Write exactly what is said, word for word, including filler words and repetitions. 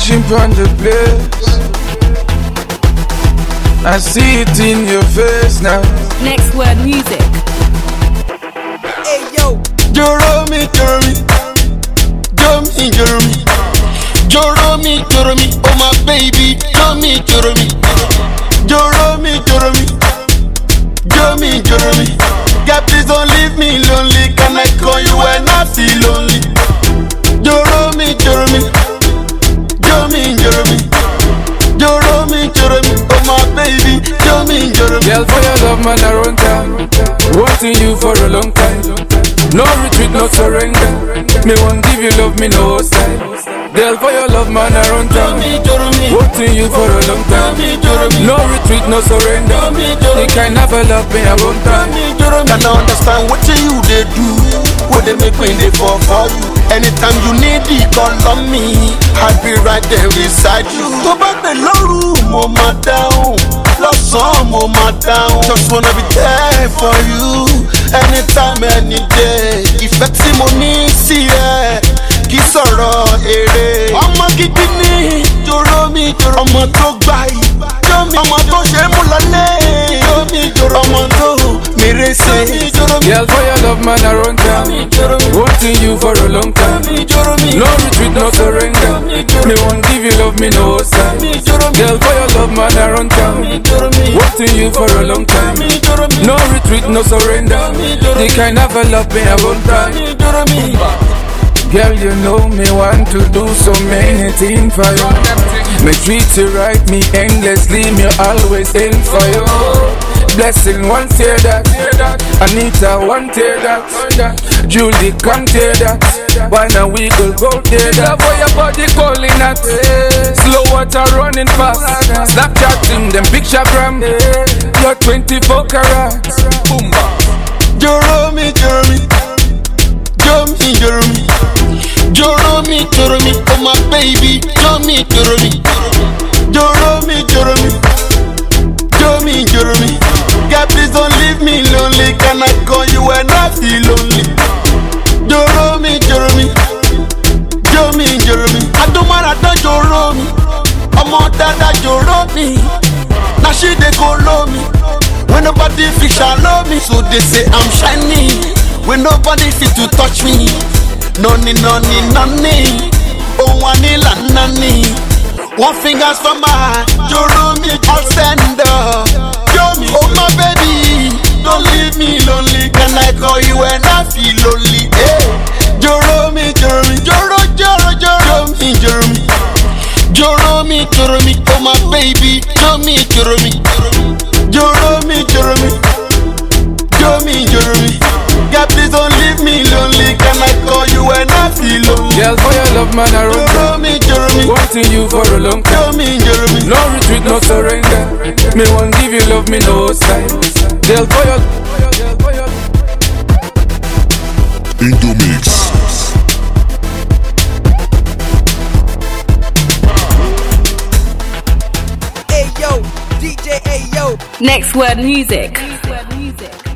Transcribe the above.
crashing on the place. I see it in your face now. Next Word Music. Hey yo, Joromi, Joromi, Jomi, Joromi, Joromi, Joromi, oh my baby, Jomi, Joromi, Joromi, Joromi, Jomi, Joromi. God, please don't leave me lonely. Can I call you when I feel lonely? Joromi, Joromi, Jomi, Joromi, Joromi, Joromi, oh my baby, Jomi, Joromi. Girl, for your love, man, I run down. Wanting you for a long time. No retreat, no surrender. Me won't give you love, me no hostile. Girl, for your love, man, I run down. Wanting you for a long time. No retreat, no surrender. The kind of a love me I want down. Can I understand what you they do? What they make when they fall for you? Anytime you need it, call on me. I'll be right there beside you. Go back the low room, oh my down. Love song, oh my down. Just wanna be there for you. Anytime, any day. Ìfẹ́ tí mo ní sí ẹ kì í sọ̀rọ̀ èrè. Ọmọ gidi ni Joromi, ọmọ tó gbà yìí. Jomi, ọmọ tó ṣe é mú lọlé. Jomi, ọmọ tó mèrè ṣe. Girl, for your love, man, I run down. Wanting you for a long time. No retreat, no surrender. Me won't give you love, me no hostile. Girl, for your love, man, I run down. Wanting you for a long time. No retreat, no surrender. The kind of a love me I want down. Girl, you know me want to do so many things for you. Me treat you right, me endlessly, me always in for you. Blessing, one tear that. Anita, one tear that. Julie, come tear that. Why now we could go tear that. For your body calling that. Slow water running fast. Snapchatting them picture gram. You're twenty-four carats. Joromi, Joromi, Jomi, Joromi, Joromi, Joromi, oh my baby, Jomi, Joromi, Joromi, Joromi, Jomi, Joromi. God, please don't leave me lonely. Can I call you when I feel lonely? Joromi, Joromi, Jomi, Joromi. I don't mind, I don't Joromi. I'm on that Joromi. Now she they go low me. When nobody fit shallow me, so they say I'm shiny. When nobody fit to touch me, noni noni noni, oh wanila nani. One fingers for my Joromi, I'll stand up. Jomi, oh my baby, don't leave me lonely. Can I call you when I feel lonely? Hey, Joromi, Joromi, Joro, Joro, Joro, Jomi, Joromi, Joromi, Joromi, oh my baby, Jomi, Joromi. Joromi, Joromi, Jomi, Joromi. God, please don't leave me lonely. Can I call you when I feel lonely? Girl, for your love, man, I run down. Joromi, Joromi, Wanting you for a long time. Jomi, Joromi. No retreat, no surrender. Me won't give you love, me no hostile. Girl, for your Indomix. hey yo, D J, hey yo. Next Word Music.